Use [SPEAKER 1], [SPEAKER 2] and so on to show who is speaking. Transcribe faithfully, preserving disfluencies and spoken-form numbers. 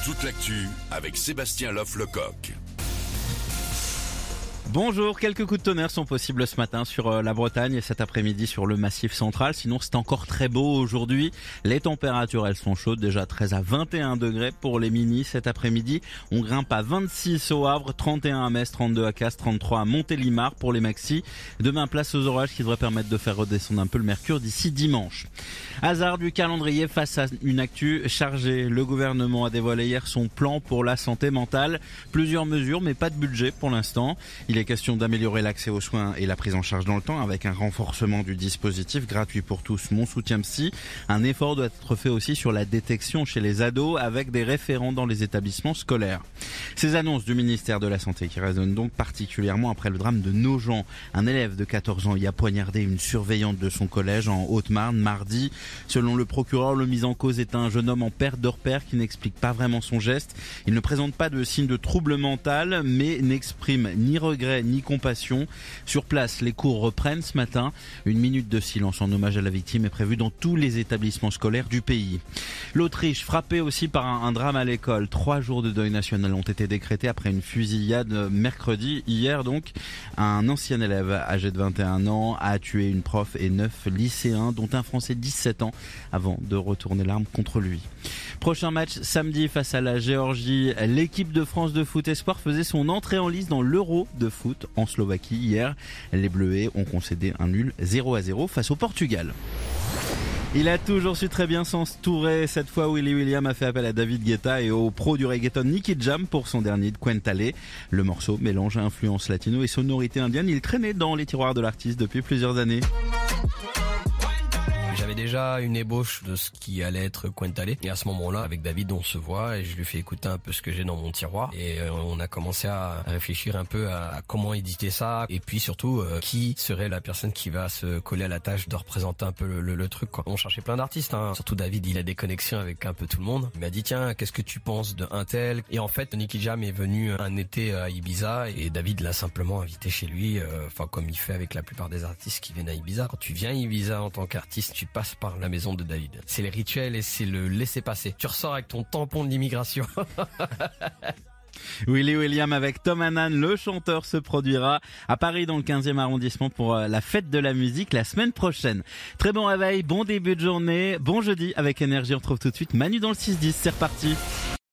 [SPEAKER 1] Toute l'actu avec Sébastien Loff-Lecoq.
[SPEAKER 2] Bonjour, quelques coups de tonnerre sont possibles ce matin sur la Bretagne et cet après-midi sur le Massif central. Sinon, c'est encore très beau aujourd'hui. Les températures, elles sont chaudes, déjà treize à vingt et un degrés pour les minis cet après-midi. On grimpe à vingt-six au Havre, trente et un à Metz, trente-deux à Castres, trente-trois à Montélimar pour les maxis. Demain, place aux orages qui devraient permettre de faire redescendre un peu le mercure d'ici dimanche. Hasard du calendrier face à une actu chargée. Le gouvernement a dévoilé hier son plan pour la santé mentale. Plusieurs mesures, mais pas de budget pour l'instant. Il est question d'améliorer l'accès aux soins et la prise en charge dans le temps avec un renforcement du dispositif gratuit pour tous, Mon Soutien Psy. Un effort doit être fait aussi sur la détection chez les ados avec des référents dans les établissements scolaires. Ces annonces du ministère de la Santé qui résonnent donc particulièrement après le drame de Nogent. Un élève de quatorze ans y a poignardé une surveillante de son collège en Haute-Marne mardi. Selon le procureur, le mis en cause est un jeune homme en perte de repère qui n'explique pas vraiment son geste. Il ne présente pas de signe de trouble mental mais n'exprime ni regret ni compassion. Sur place, les cours reprennent ce matin. Une minute de silence en hommage à la victime est prévue dans tous les établissements scolaires du pays. L'Autriche, frappée aussi par un, un drame à l'école. Trois jours de deuil national ont été décrétés après une fusillade mercredi. Hier donc, un ancien élève âgé de vingt et un ans a tué une prof et neuf lycéens, dont un Français de dix-sept ans, avant de retourner l'arme contre lui. Prochain match samedi face à la Géorgie. L'équipe de France de foot espoir faisait son entrée en lice dans l'Euro de foot en Slovaquie hier. Les Bleuets ont concédé un nul zéro à zéro face au Portugal. Il a toujours su très bien s'entourer. Cette fois, Willy William a fait appel à David Guetta et au pro du reggaeton Nicky Jam pour son dernier de Quentale. Le morceau mélange influence latino et sonorité indienne. Il traînait dans les tiroirs de l'artiste depuis plusieurs années.
[SPEAKER 3] J'avais déjà une ébauche de ce qui allait être Quentale. Et à ce moment-là, avec David, on se voit et je lui fais écouter un peu ce que j'ai dans mon tiroir. Et on a commencé à réfléchir un peu à comment éditer ça. Et puis surtout, euh, qui serait la personne qui va se coller à la tâche de représenter un peu le, le, le truc, quoi. On cherchait plein d'artistes, hein. Surtout David, il a des connexions avec un peu tout le monde. Il m'a dit, tiens, qu'est-ce que tu penses de un tel? Et en fait, Nicky Jam est venu un été à Ibiza et David l'a simplement invité chez lui. Enfin, euh, comme il fait avec la plupart des artistes qui viennent à Ibiza. Quand tu viens à Ibiza en tant qu'artiste, tu passe par la maison de David. C'est les rituels et c'est le laisser-passer. Tu ressors avec ton tampon de l'immigration.
[SPEAKER 2] Willy William avec Tom Hannan, le chanteur, se produira à Paris dans le quinzième arrondissement pour la fête de la musique la semaine prochaine. Très bon réveil, bon début de journée, bon jeudi avec Énergie. On retrouve tout de suite Manu dans le six dix. C'est reparti.